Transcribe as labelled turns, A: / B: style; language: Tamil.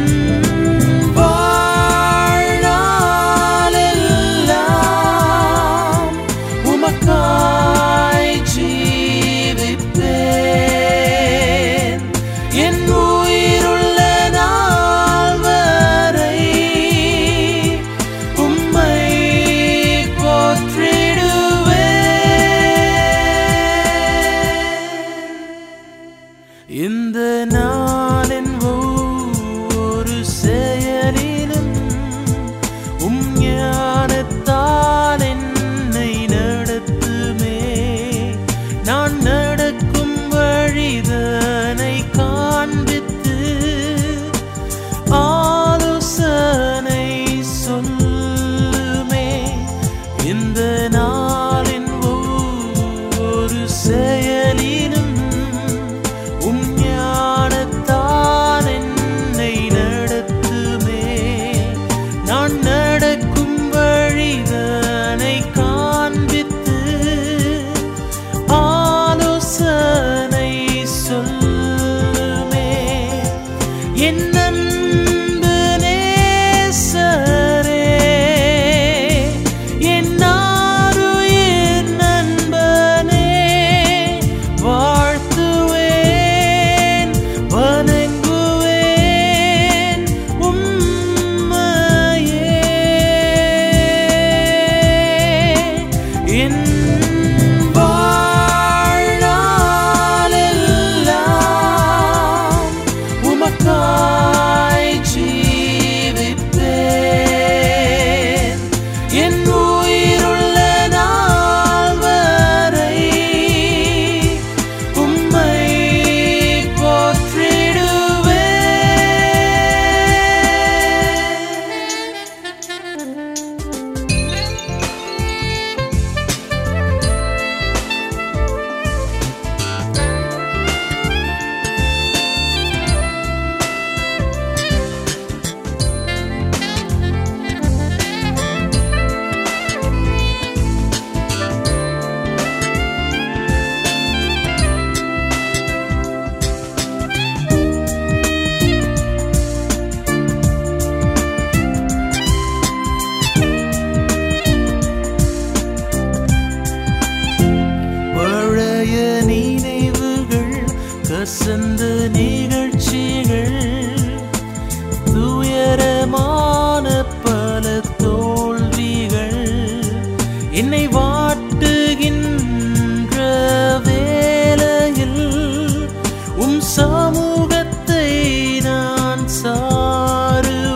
A: வாழ்நாளெல்லாம் உமக்காய் ஜீவிப்பேன். என் உயிருள்ள நாள் வரை உம்மை போற்றிடுவேன். இந்த நாளின் ஒவ்வொரு செயலிலும் உம் ஞானத்தால் என்னை நடத்துமே. நான் நடக்கும் வழிதனை காண்பித்து ஆலோசனை சொல்லுமே. இந்த நாளின் ஒவ்வொரு செயலிலும் உம் ஞானத்தால் என்னை நடத்துமே. நான் நடக்கும் வழிதனை காண்பித்து ஆலோசனை சொல்லுமே. என் அன்பு நேசரே, என் ஆருயிர் நண்பனே, வாழ்த்துவேன் வணங்குவேன் உம்மையே. என் வாழ்நாளெல்லாம் உமக்காய் ஜீவிப்பேன். என் உயிருள்ள நாள் வரை உம்மை பழைய நினைவுகள், கசந்த நிகழ்ச்சிகள், துயரமான பல தோல்விகள் என்னை வாட்டுகின்ற வேளையில் உம் சமூகத்தை நான் சாருவேன்.